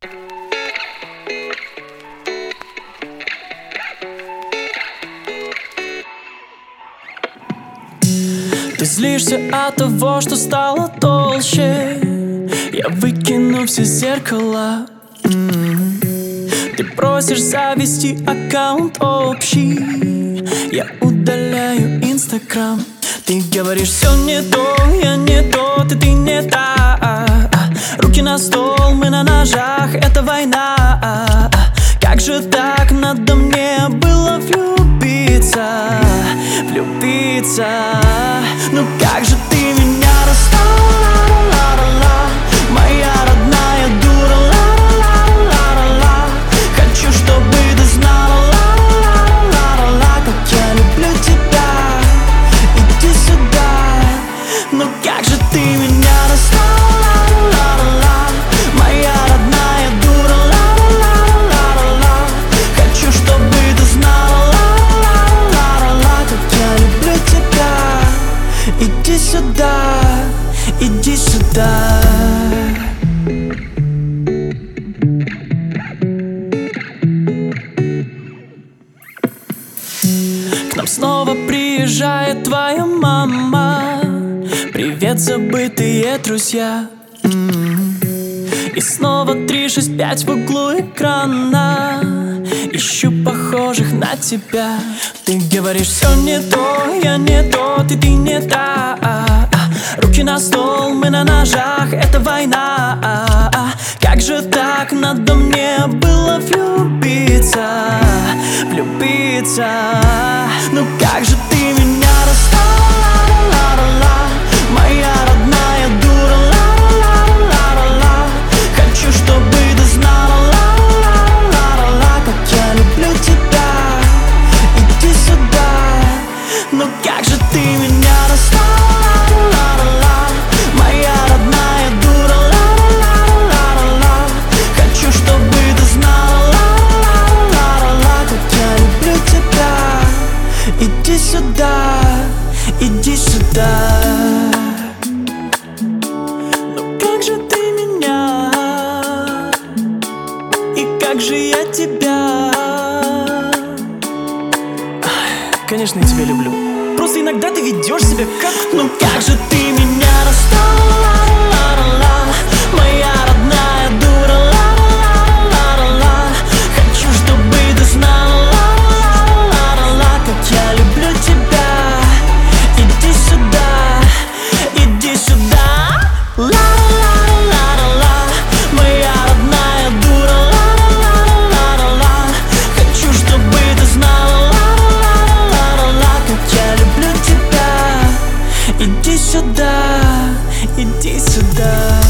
Ты злишься от того, что стало толще. Я выкину все зеркала. Ты просишь завести аккаунт общий. Я удаляю Инстаграм. Ты говоришь, все не то, я не тот, и ты не та. Руки на стол, мы на ножах, это война. Как же так надо мне было влюбиться? Влюбиться. Ну как же ты меня расстала, моя родная дура, ла-ла-ла-ла-ла. Хочу, чтобы ты знала, ла-ла-ла-ла-ла, как я люблю тебя. Иди сюда. Ну как же ты меня расстала, ла-ла-ла, моя родная дура, ла-ла-ла-ла-ла. Хочу, чтобы ты знала, ла-ла-ла-ла-ла, как я люблю тебя. Иди сюда, иди сюда. К нам снова приезжает твоя мама. Привет, забытые друзья. И снова 365 в углу экрана. Ищу похожих на тебя. Ты говоришь, все не то, я не тот, и ты не та. Руки на стол, мы на ножах, это война. Как же так надо мне было влюбиться? Влюбиться. Ну как же ты меня расстала, ла-ла-ла, моя родная дура, ла-ла-ла-ла-ла. Хочу, чтобы ты знала, ла-ла-ла-ла-ла, как я люблю тебя. Иди сюда. Ну как же ты меня расстала, ла-ла-ла, моя родная дура, ла-ла-ла-ла-ла. Хочу, чтобы ты знала, ла-ла-ла-ла-ла, как я люблю тебя. Иди сюда, иди сюда. Ну как же ты меня, и как же я тебя. Конечно, я тебя люблю. Просто иногда ты ведешь себя как... Ну как же ты меня расстала, ла-ла-ла, моя родная дура, ла-ла-ла-ла-ла. Хочу, чтобы ты знала, ла-ла-ла-ла-ла, как я люблю тебя. Иди сюда, иди сюда. Ла-ла-ла-ла-ла, моя родная дура, ла-ла-ла-ла-ла. Хочу, чтобы ты знала, ла-ла-ла-ла-ла, как я люблю тебя. Иди сюда, иди сюда.